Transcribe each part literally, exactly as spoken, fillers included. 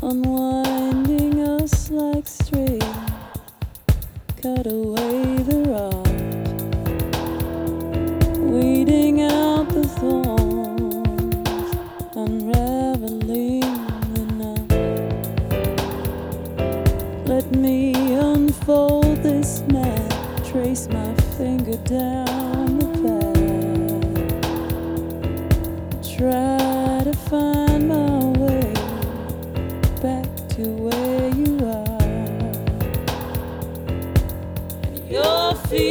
unwinding us like string, cut away the rod, weeding out the thorns, unraveling the knot. Let me unfold this map, trace my finger down the path, try to find my way back to where you are. Your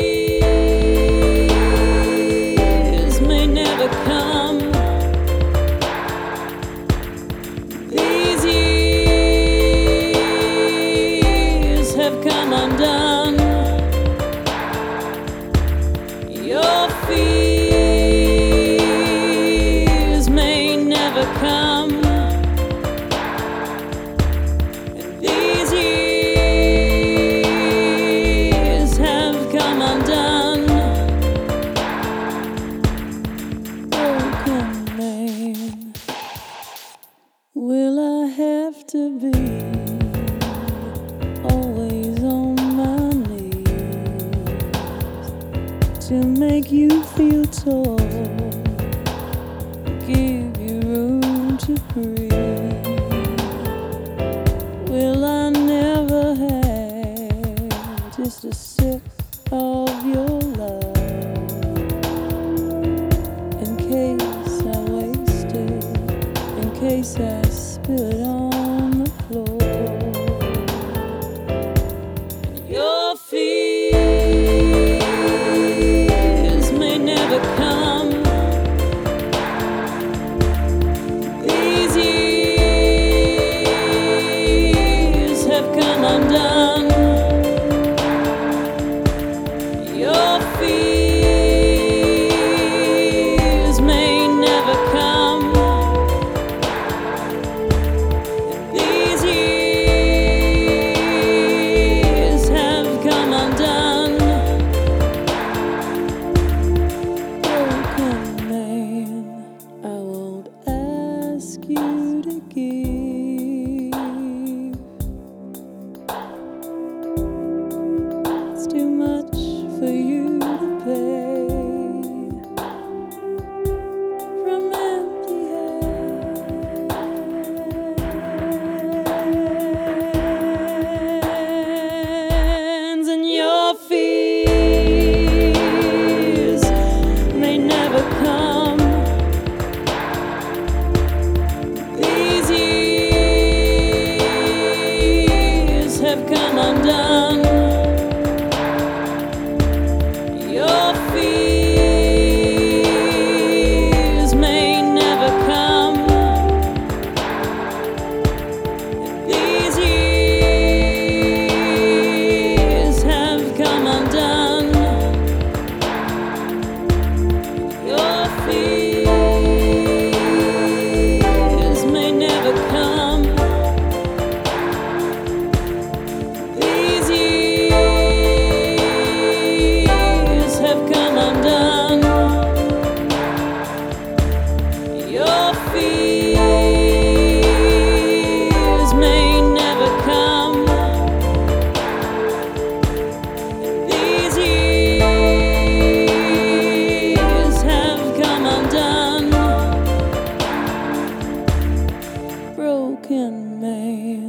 fears may never come. These years have come undone. Your fears may never come. These years have come undone. Broken man, will I have to be always on my knees to make you feel tall, give you room to breathe? Will I never have just a sip of your love in case I waste it, in case I spill it on the floor? Your fears may never come. These years have come undone. Your fears may never come. These years have come undone. Broken man, I won't ask you to give. It's too much for you to pay. From empty hands, and your fears may never come. These years have come undone. Your fears may never come. These years have come undone. Your fears may never come. These years have come undone. Your fears may never come. These years have come undone. Broken man.